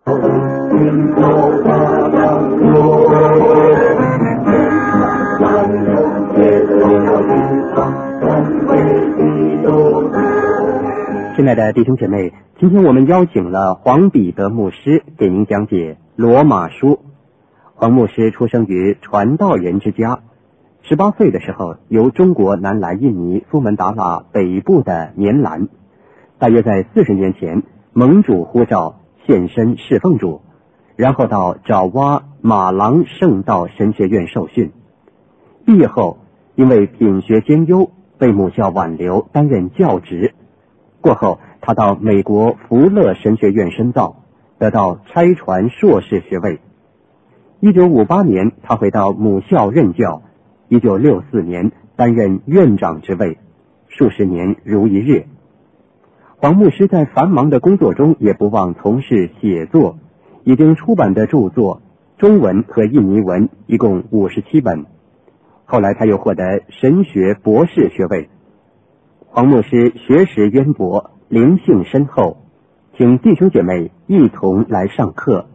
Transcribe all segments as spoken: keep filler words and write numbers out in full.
亲爱的弟兄姐妹，今天我们邀请了黄彼得牧师给您讲解罗马书。黄牧师出生于传道人之家，十八岁的时候由中国南来印尼苏门答腊北部的棉兰，大约在四十年前蒙主呼召献身侍奉主，然后到爪哇马郎圣道神学院受训。毕业后因为品学兼优被母校挽留担任教职，过后他到美国福勒神学院深造，得到差传硕士学位。一九五八年他回到母校任教，一九六四年担任院长之位，数十年如一日。黄牧师在繁忙的工作中也不忘从事写作，已经出版的著作中文和印尼文一共五十七本。后来他又获得神学博士学位。黄牧师学识渊博，灵性深厚，请弟兄姐妹一同来上课。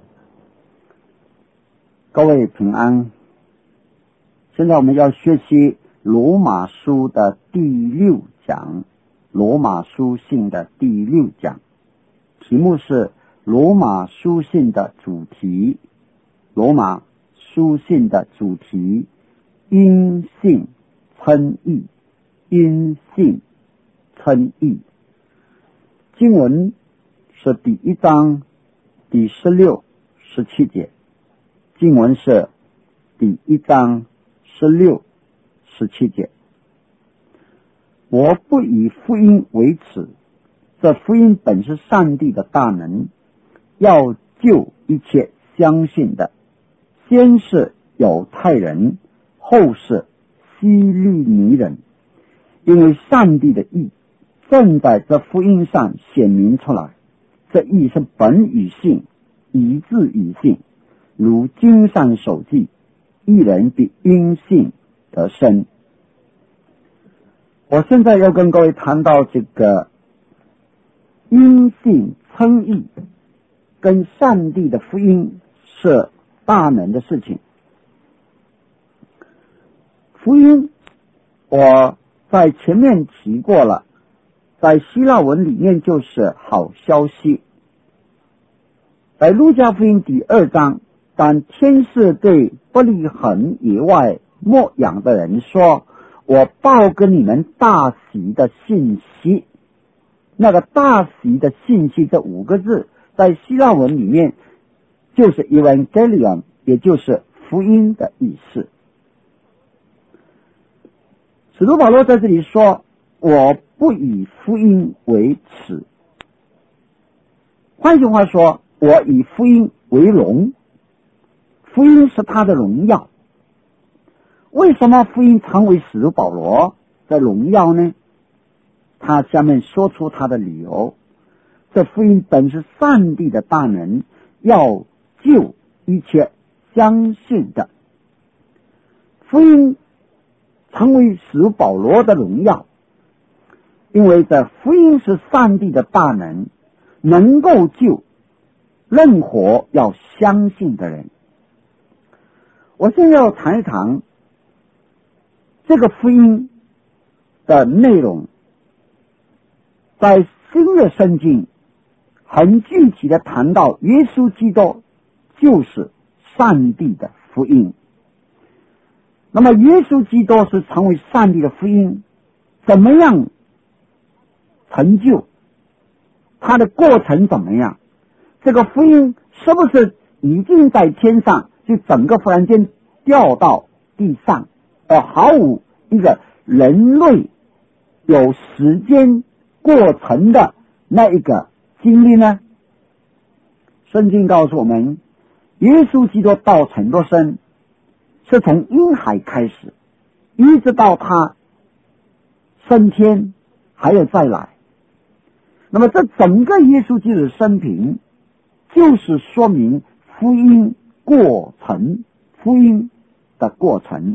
各位平安。现在我们要学习罗马书的第六讲，罗马书信的第六讲，题目是罗马书信的主题，罗马书信的主题，因信称义，因信称义。经文是第一章第十六、十七节，经文是第一章十六、十七节。我不以福音为耻，这福音本是上帝的大能，要救一切相信的，先是犹太人，后是希利尼人，因为上帝的义正在这福音上显明出来，这义是本与信，以致与信，如经上所记，一人必因信得生。我现在要跟各位谈到这个因信称义跟上帝的福音是大能的事情。福音我在前面提过了，在希腊文里面就是好消息。在路加福音第二章，当天使对伯利恒野外牧养的人说，我报给你们大喜的信息，那个大喜的信息这五个字在希腊文里面就是 evangelion， 也就是福音的意思。使徒保罗在这里说，我不以福音为耻，换句话说，我以福音为荣，福音是他的荣耀。为什么福音常为使徒保罗的荣耀呢？他下面说出他的理由。这福音本是上帝的大能，要救一切相信的。福音成为使徒保罗的荣耀，因为这福音是上帝的大能，能够救任何要相信的人。我现在要谈一谈这个福音的内容，在新约圣经很具体的谈到耶稣基督就是上帝的福音。那么耶稣基督是成为上帝的福音，怎么样成就，它的过程怎么样，这个福音是不是已经在天上就整个忽然间掉到地上，而毫无一个人类有时间过程的那一个经历呢？圣经告诉我们，耶稣基督道成肉身是从婴孩开始，一直到他升天还有再来。那么这整个耶稣基督的生平就是说明福音过程，福音的过程。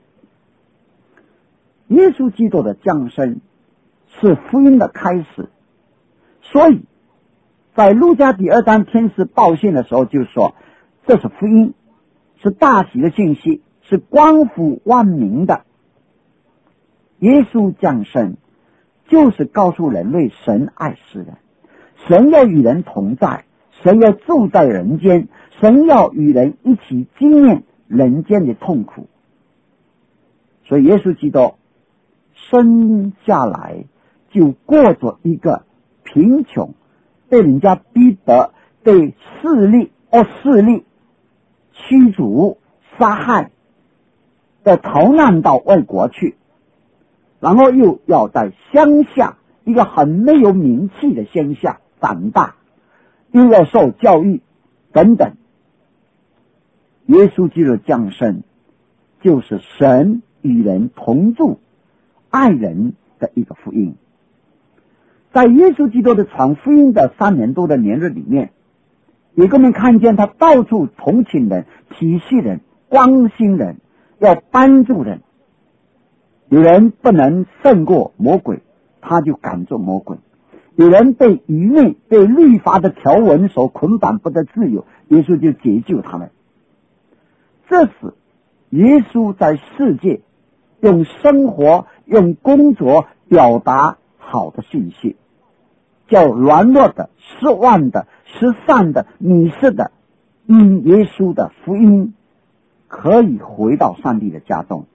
耶稣基督的降生是福音的开始，所以在路加第二章天使报信的时候就说，这是福音，是大喜的信息，是光复万民的。耶稣降生就是告诉人类神爱世人，神要与人同在，神要住在人间，神要与人一起经验人间的痛苦。所以耶稣基督生下来就过着一个贫穷，被人家逼迫，被势力恶势力驱逐杀害的逃难到外国去，然后又要在乡下一个很没有名气的乡下长大，又要受教育等等。耶稣基督降生就是神与人同住爱人的一个福音。在耶稣基督的传福音的三年多的年日里面，也给我们看见他到处同情人、体恤人、关心人，要帮助人。有人不能胜过魔鬼，他就赶走魔鬼；有人被愚昧、被律法的条文所捆绑不得自由，耶稣就解救他们。这是耶稣在世界用生活、用工作表达好的信息，叫软弱的、失望的、失散的、迷失的，因耶稣的福音可以回到上帝的家中。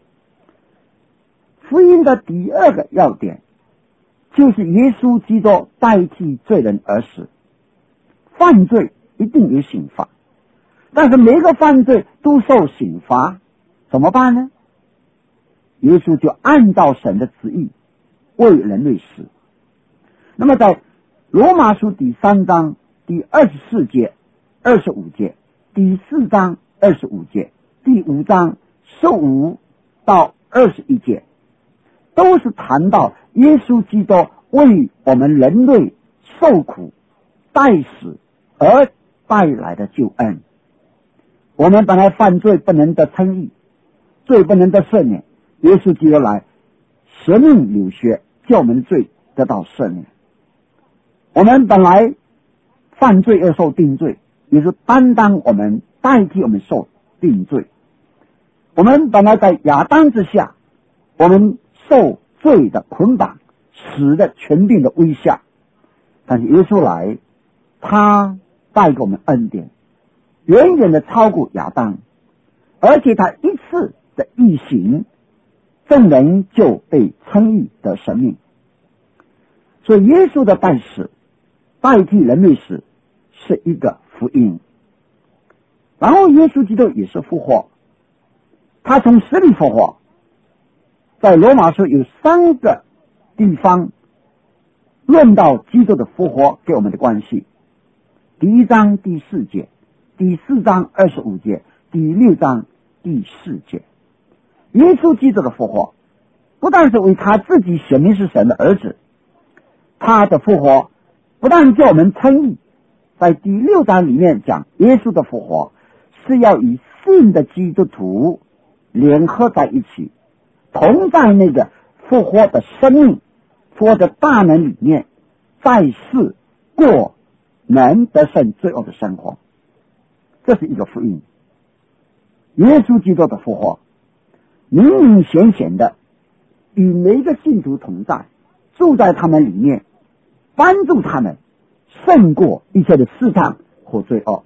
福音的第二个要点就是耶稣基督代替罪人而死。犯罪一定有刑罚，但是每个犯罪都受刑罚，怎么办呢？耶稣就按照神的旨意为人类死。那么在罗马书第三章第二十四节、二十五节，第四章二十五节，第五章十五到二十一节，都是谈到耶稣基督为我们人类受苦代死而带来的救恩。我们本来犯罪不能得称义，罪不能得赦免，耶稣基督来舍命流血，叫我们的罪得到赦免。我们本来犯罪而受定罪，也是担当我们，代替我们受定罪。我们本来在亚当之下，我们受罪的捆绑，死的权柄的威吓，但是耶稣来，他带给我们恩典，远远的超过亚当，而且他一次的义行，证人就被称义得生命。所以耶稣的代死代替人类死是一个福音。然后耶稣基督也是复活，他从死里复活。在罗马书有三个地方论到基督的复活给我们的关系。第一章第四节，第四章二十五节，第六章第四节。耶稣基督的复活不但是为他自己显明是神的儿子，他的复活不但叫我们称义，在第六章里面讲耶稣的复活是要与信的基督徒联合在一起，同在那个复活的生命、复活的大能里面，在世过能得胜罪恶的生活。这是一个福音。耶稣基督的复活明明显显的与每一个信徒同在，住在他们里面，帮助他们胜过一切的试探和罪恶。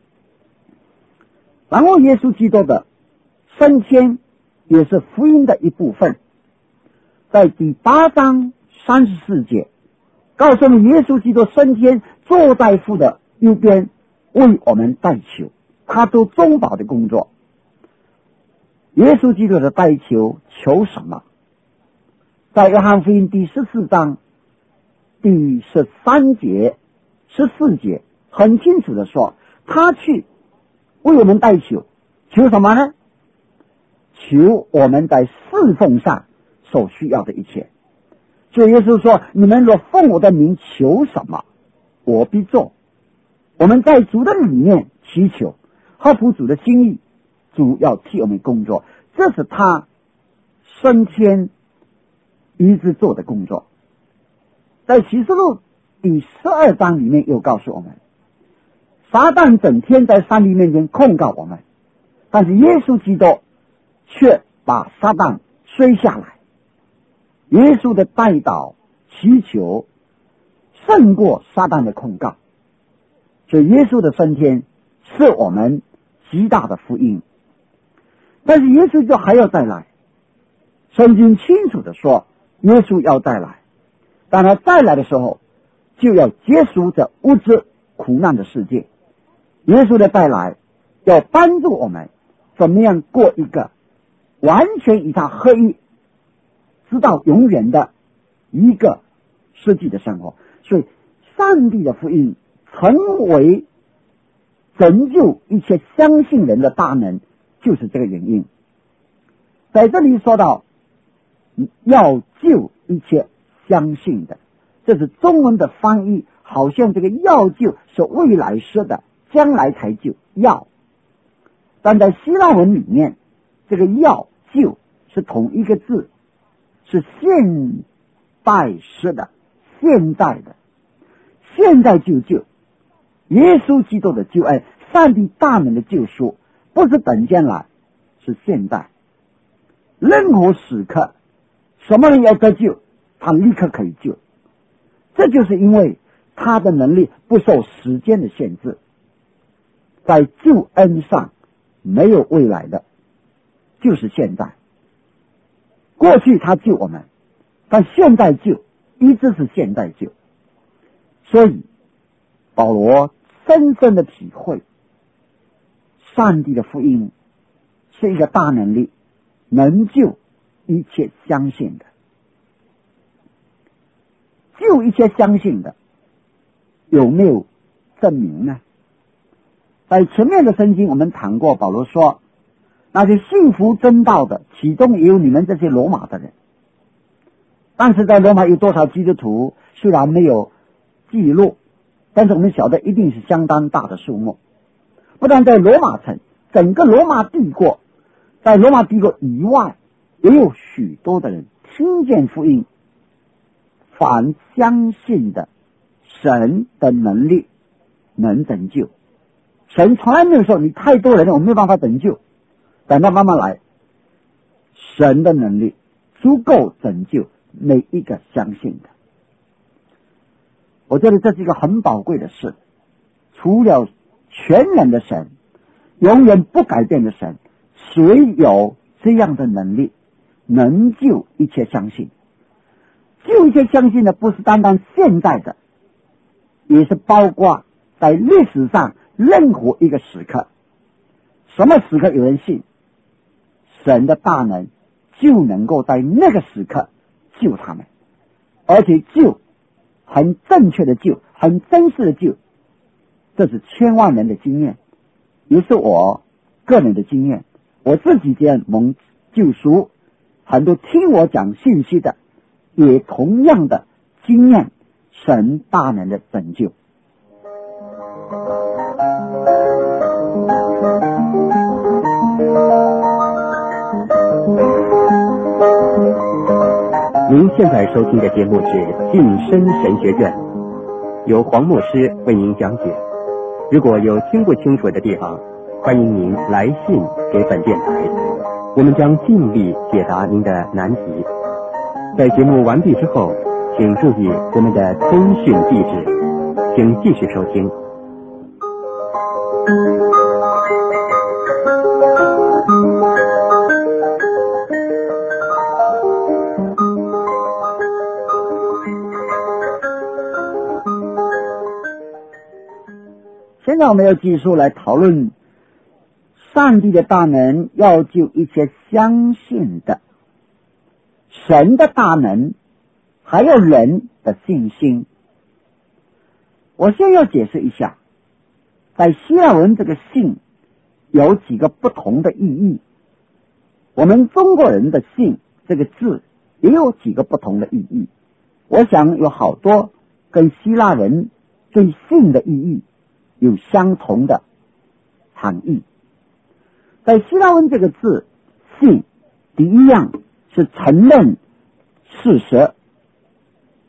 然后耶稣基督的升天也是福音的一部分。在第八章三十四节告诉我们，耶稣基督升天，坐在父的右边，为我们代求，他做中保的工作。耶稣基督的代求求什么？在约翰福音第十四章第十三节、十四节很清楚的说，他去为我们代求，求什么呢？求我们在侍奉上所需要的一切。所以耶稣说，你们若奉我的名求什么，我必做。我们在主的里面祈求，合乎主的心意，主要替我们工作，这是他升天一直做的工作。在启示录第十二章里面又告诉我们，撒旦整天在上帝面前控告我们，但是耶稣基督却把撒旦摔下来。耶稣的代祷祈求胜过撒旦的控告，所以耶稣的升天是我们极大的福音。但是耶稣就还要再来，圣经清楚的说耶稣要再来，当他再来的时候就要结束这物质苦难的世界。耶稣的再来要帮助我们怎么样过一个完全与他合一直到永远的一个实际的生活。所以上帝的福音成为拯救一切相信人的大能，就是这个原因。在这里说到要救一切相信的，这是中文的翻译，好像这个要救是未来式的，将来才救要，但在希腊文里面这个要救是同一个字，是现代式的，现在的，现在就救。耶稣基督的救恩，上帝大能的救赎，不是等将来，是现在。任何时刻什么人要得救，他立刻可以救，这就是因为他的能力不受时间的限制，在救恩上没有未来的，就是现在。过去他救我们，但现在救一直是现在救。所以保罗深深的体会，上帝的福音是一个大能力，能救一切相信的。救一切相信的有没有证明呢？在前面的圣经我们谈过，保罗说那些信服真道的，其中也有你们这些罗马的人。但是在罗马有多少基督徒虽然没有记录，但是我们晓得一定是相当大的数目。不但在罗马城，整个罗马帝国，在罗马帝国以外也有许多的人听见福音，凡相信的神的能力能拯救。神从来没有说你太多人了我没有办法拯救，等到慢慢来，神的能力足够拯救每一个相信的。我觉得这是一个很宝贵的事，除了全能的神，永远不改变的神，谁有这样的能力能救一切相信？救一切相信的不是单单现在的，也是包括在历史上任何一个时刻。什么时刻有人信，神的大能就能够在那个时刻救他们，而且救很正确的救，很真实的救。这是千万人的经验，也是我个人的经验。我自己这样蒙救赎，很多听我讲信息的也同样的经验神大能的拯救。 您现在收听的节目是《晋升神学院》，由黄牧师为您讲解。如果有听不清楚的地方，欢迎您来信给本电台，我们将尽力解答您的难题。在节目完毕之后，请注意我们的通讯地址，请继续收听。 现在我们要继续来讨论上帝的大能要救一切相信的，神的大能还有人的信心。我先要解释一下，在希腊文这个信有几个不同的意义，我们中国人的信这个字也有几个不同的意义。我想有好多跟希腊人对信的意义有相同的含义。在希腊文这个字，信第一样是承认事实，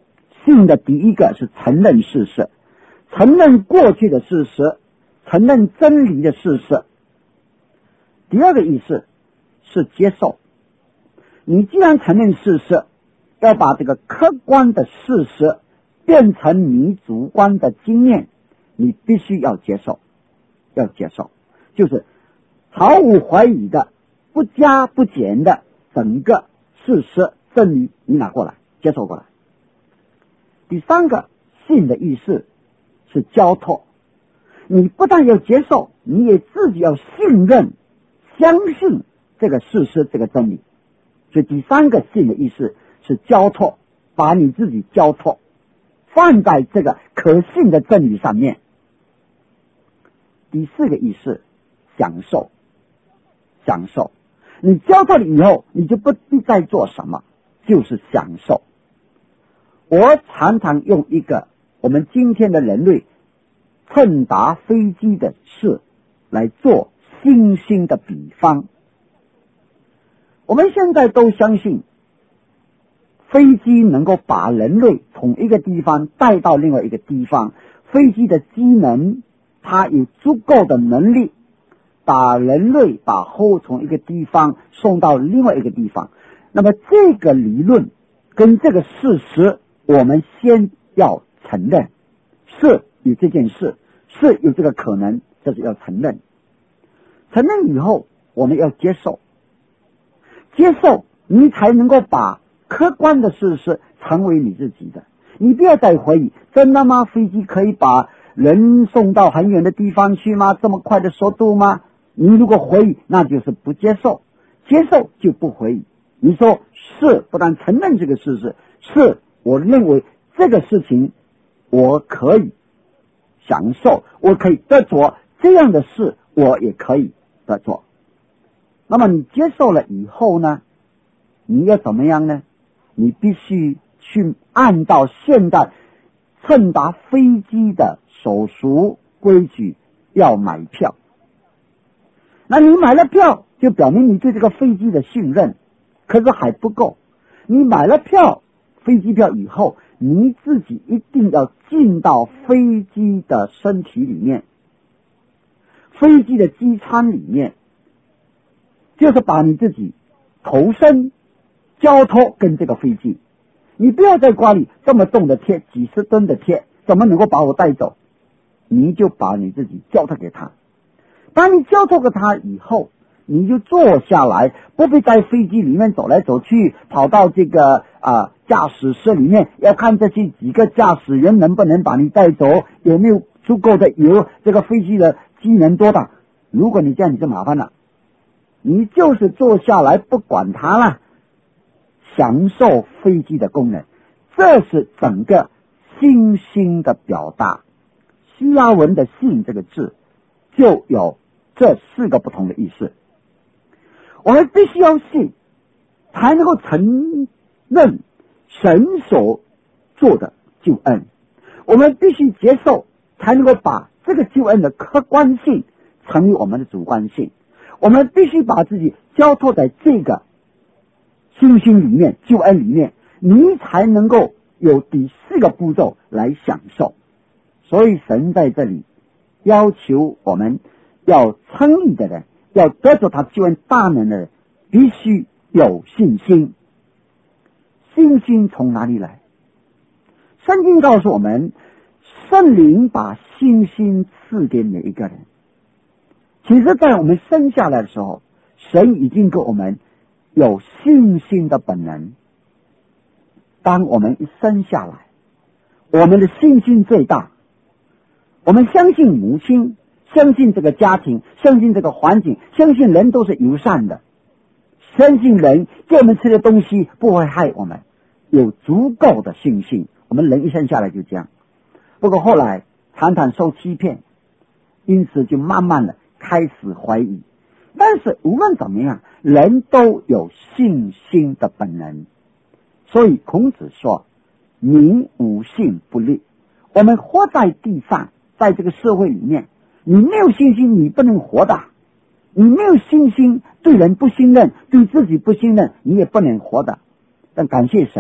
信的第一个是承认事实，承认过去的事实，承认真理的事实。第二个意思是接受。你既然承认事实，要把这个客观的事实变成你主观的经验，你必须要接受，要接受，就是毫无怀疑的、不加不减的整个事实真理，你拿过来，接受过来。第三个，信的意思是交托。你不但要接受，你也自己要信任、相信这个事实、这个真理。所以第三个信的意思是交托，把你自己交托，放在这个可信的真理上面。第四个意思，享受，享受。你交托了以后，你就不必再做什么，就是享受。我常常用一个我们今天的人类乘搭飞机的事来做星星的比方。我们现在都相信飞机能够把人类从一个地方带到另外一个地方，飞机的机能它有足够的能力把人类把后从一个地方送到另外一个地方。那么这个理论跟这个事实，我们先要承认是有这件事，是有这个可能，这是要承认。承认以后，我们要接受，接受你才能够把客观的事实成为你自己的。你不要再怀疑，真的吗？飞机可以把人送到很远的地方去吗？这么快的速度吗？你如果怀疑，那就是不接受，接受就不怀疑。你说是，不但承认这个事实，是我认为这个事情我可以享受，我可以得着，这样的事我也可以得着。那么你接受了以后呢，你要怎么样呢？你必须去按照现在乘搭飞机的手续规矩要买票。那你买了票，就表明你对这个飞机的信任，可是还不够。你买了票，飞机票以后，你自己一定要进到飞机的身体里面，飞机的机舱里面，就是把你自己投身交托跟这个飞机。你不要在家里这么重的铁，几十吨的铁，怎么能够把我带走？你就把你自己交托给他。当你交托给他以后，你就坐下来，不必在飞机里面走来走去，跑到这个啊驾驶室里面，要看这些几个驾驶员能不能把你带走，有没有足够的油，这个飞机的机能多大。如果你这样，你就麻烦了。你就是坐下来不管它了，享受飞机的功能，这是整个信心的表达。希腊文的信这个字就有这四个不同的意思。我们必须要信，才能够承认神所做的救恩。我们必须接受，才能够把这个救恩的客观性成为我们的主观性。我们必须把自己交托在这个信心里面，救恩里面，你才能够有第四个步骤来享受。所以神在这里要求我们要称义的人，要得着他救恩大能的人，必须有信心。信心从哪里来？圣经告诉我们，圣灵把信心赐给每一个人。其实在我们生下来的时候，神已经给我们有信心的本能。当我们一生下来，我们的信心最大，我们相信母亲，相信这个家庭，相信这个环境，相信人都是友善的，相信人给我们吃的东西不会害我们，有足够的信心。我们人一生下来就这样。不过后来常常受欺骗，因此就慢慢的开始怀疑。但是无论怎么样，人都有信心的本能。所以孔子说，民无信不立。我们活在地上，在这个社会里面，你没有信心，你不能活的。你没有信心，对人不信任，对自己不信任，你也不能活的。但感谢神，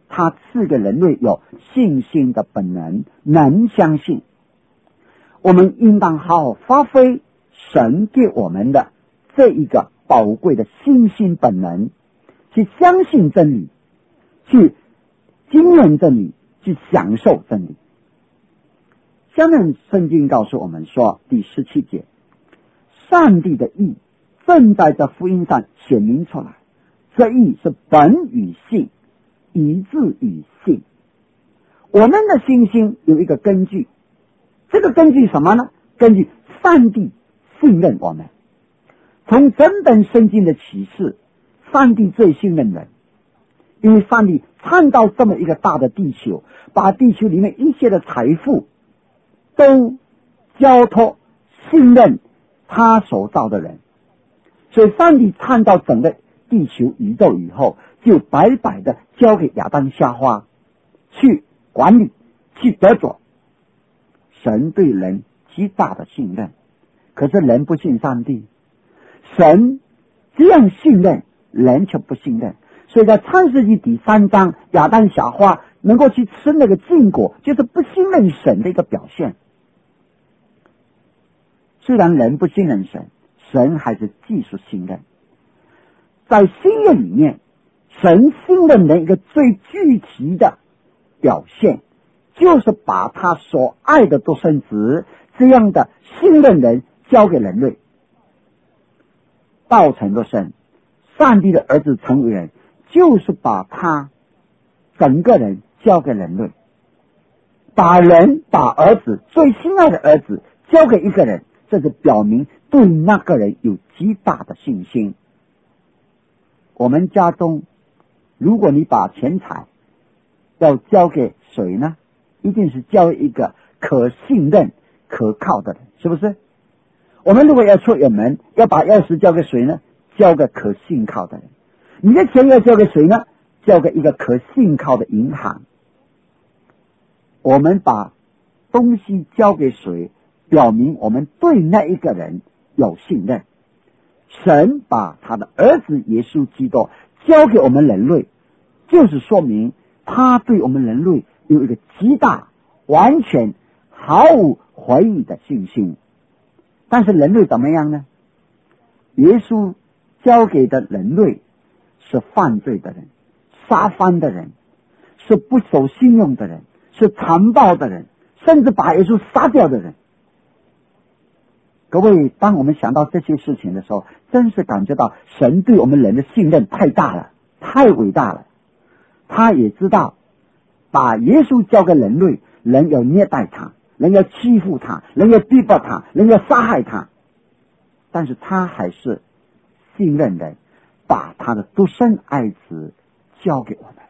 他赐给人类有信心的本能，能相信。我们应当好好发挥神给我们的这一个宝贵的信心本能，去相信真理，去经验真理，去享受真理。下面圣经告诉我们说，第十七节，上帝的义正在这福音上显明出来，这义是本与信，以致与信。我们的信心有一个根据，这个根据什么呢？根据上帝信任我们。从整本圣经的启示，上帝最信任人，因为上帝创造这么一个大的地球，把地球里面一切的财富都交托信任他所造的人。所以上帝创造整个地球宇宙以后，就白白的交给亚当夏娃去管理，去得着。神对人极大的信任，可是人不信上帝，神这样信任，人却不信任。所以在创世纪第三章，亚当夏娃能够去吃那个禁果，就是不信任神的一个表现。虽然人不信任神，神还是继续信任。在新约里面，神信任的一个最具体的表现，就是把他所爱的独生子这样的信任人交给人类。道成肉身，上帝的儿子成为人，就是把他整个人交给人类，把人把儿子最心爱的儿子交给一个人，这就表明对那个人有极大的信心。我们家中，如果你把钱财要交给谁呢？一定是交一个可信任可靠的人，是不是？我们如果要出远门，要把钥匙交给谁呢？交给可信靠的人。你的钱要交给谁呢？交给一个可信靠的银行。我们把东西交给谁，表明我们对那一个人有信任。神把他的儿子耶稣基督交给我们人类，就是说明他对我们人类有一个极大、完全、毫无怀疑的信心。但是人类怎么样呢？耶稣交给的人类是犯罪的人，杀番的人，是不守信用的人，是残暴的人，甚至把耶稣杀掉的人。各位，当我们想到这些事情的时候，真是感觉到神对我们人的信任太大了，太伟大了。他也知道把耶稣交给人类，人要虐待他，人要欺负他，人要逼迫他，人要杀害他，但是他还是信任人，把他的独生爱子交给我们。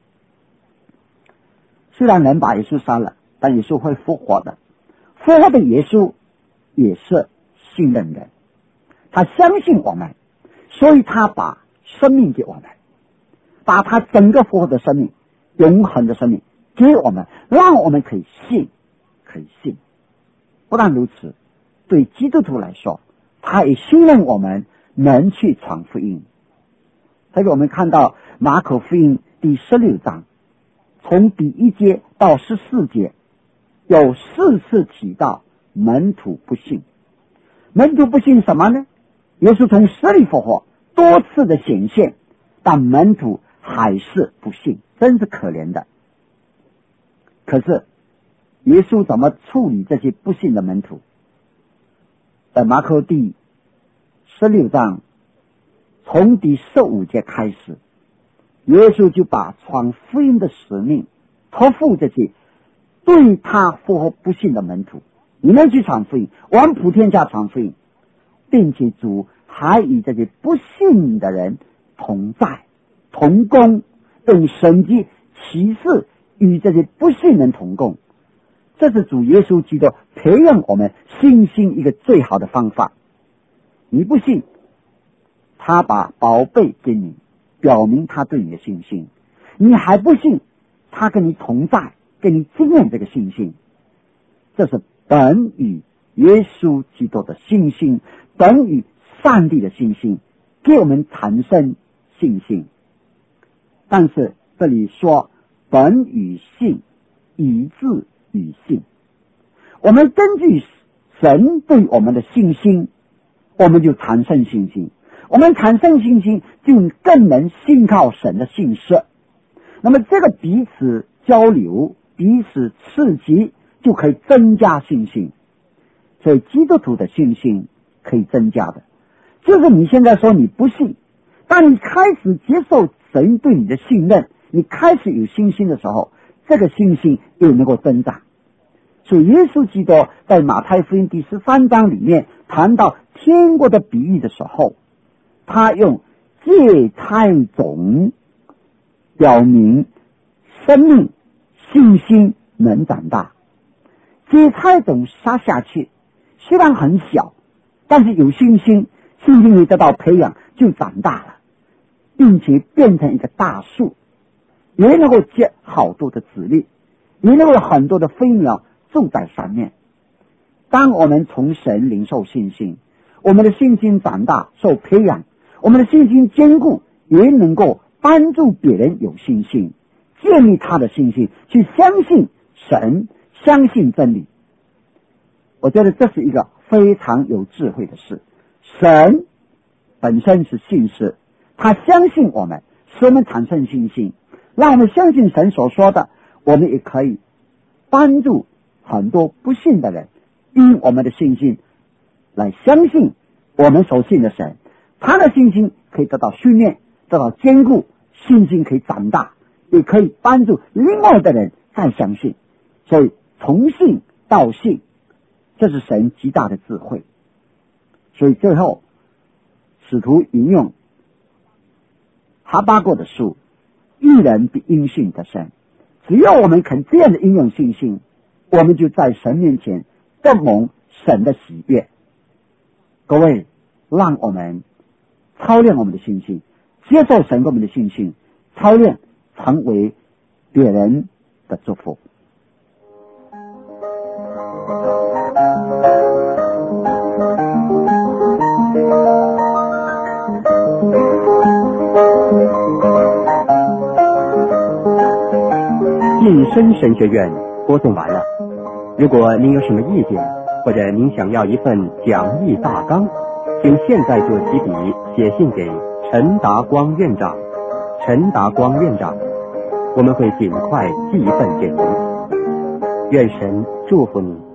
虽然人把耶稣杀了，但耶稣会复活的。复活的耶稣也是信任人，他相信我们，所以他把生命给我们，把他整个复活的生命，永恒的生命给我们，让我们可以信，可以信。不但如此，对基督徒来说，他也信任我们能去传福音。这个我们看到马可福音第十六章，从第一节到十四节，有四次提到门徒不信。门徒不信什么呢？耶稣从死里复活，多次的显现，但门徒还是不信，真是可怜的。可是耶稣怎么处理这些不信的门徒？在马可第十六章从第十五节开始，耶稣就把传福音的使命托付这些对他复活不信的门徒，你们去传福音，往普天下传福音，并且主还与这些不信的人同在同工，用神迹奇事与这些不信人同工。这是主耶稣基督培养我们信心一个最好的方法。你不信，他把宝贝给你，表明他对你的信心。你还不信，他跟你同在，跟你经验这个信心。这是本与耶稣基督的信心，本与上帝的信心，给我们产生信心。但是这里说本与性，以致与性。我们根据神对我们的信心，我们就产生信心，我们产生信心就更能信靠神的信实。那么这个彼此交流，彼此刺激，就可以增加信心。所以基督徒的信心可以增加的，就是你现在说你不信，当你开始接受神对你的信任，你开始有信心的时候，这个信心又能够增长。所以耶稣基督在马太福音第十三章里面谈到天国的比喻的时候，他用芥菜种表明生命信心能长大。芥菜种撒下去虽然很小，但是有信心，信心会得到培养，就长大了，并且变成一个大树，也能够结好多的籽粒，也能够有很多的飞鸟住在上面。当我们从神领受信心，我们的信心长大受培养，我们的信心坚固，也能够帮助别人有信心，建立他的信心，去相信神，相信真理。我觉得这是一个非常有智慧的事。神本身是信实，他相信我们，使我们产生信心，让我们相信神所说的，我们也可以帮助很多不信的人，因我们的信心来相信我们所信的神，他的信心可以得到训练，得到坚固，信心可以长大，也可以帮助另外的人再相信。所以从信到信，这是神极大的智慧。所以最后使徒引用哈巴谷的书，一人比因信得生。只要我们肯这样的应用信心，我们就在神面前得蒙神的喜悦。各位，让我们操练我们的信心，接受神给我们的信心，操练成为别人的祝福。 晋升神学院播送完了。如果您有什么意见，或者您想要一份讲义大纲，请现在就起笔写信给陈达光院长。陈达光院长，我们会尽快寄一份给您。愿神祝福您。